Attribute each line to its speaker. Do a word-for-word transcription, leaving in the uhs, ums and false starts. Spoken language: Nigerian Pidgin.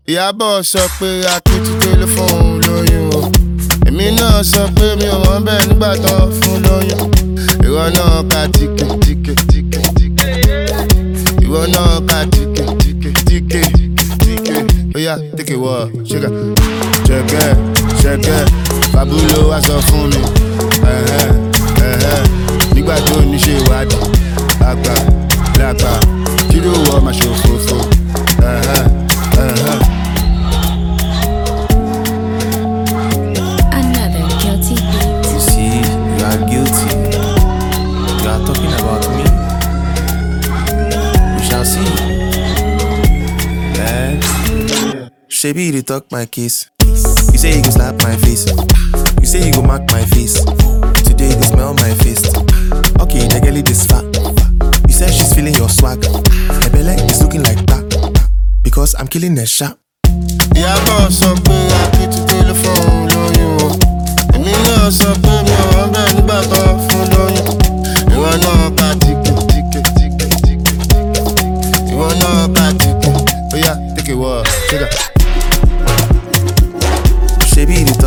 Speaker 1: Ìyábọ̀ sọ pé Akíntúndé ló fún òun lóyún o. Èmi náà sọ pé mi ò wọ́n bẹ́ẹ̀ nígbà tán fún lóyún. Ìwọ náà ka tíkè tíkè tíkè tíkè. Ìwọ náà ka tíkè tíkè tíkè tíkè. Oya tíkè wọ̀ ṣẹ́gà. Ṣẹ́gẹ́ ṣẹ́gẹ́ Babulo wá sọ fún mi. Ẹ̀hẹ́ ẹ̀hẹ́ nígbà tó ní ṣe ìwádìí. Àgbà làgbà kí ló wọ máa ṣòfófó. Ẹ̀hẹ́ ẹ̀hẹ́.
Speaker 2: Another guilty beat.
Speaker 3: You see, you are guilty. You are talking about me. We shall see. Eh? Shebi, you dey talk my case. You say you go slap my face. You say you go mark my face. Today they smell my face. Okay, the girl is fat. You said she's feeling your swag. My belly is looking like that because I'm killing the shot.
Speaker 1: Ìyábọ̀ sọ pé Akíntúndé ló fún òun lóyún o. Èmi náà sọ pé mi ò wọ́n bẹ́ẹ̀ nígbà tán fún lóyún. Ìwọ náà ka tíkè tíkè tíkè tíkè. Ìwọ náà ka tíkè. Oya tíkè wọ̀ ṣẹ́gà.
Speaker 3: Shebi, you dey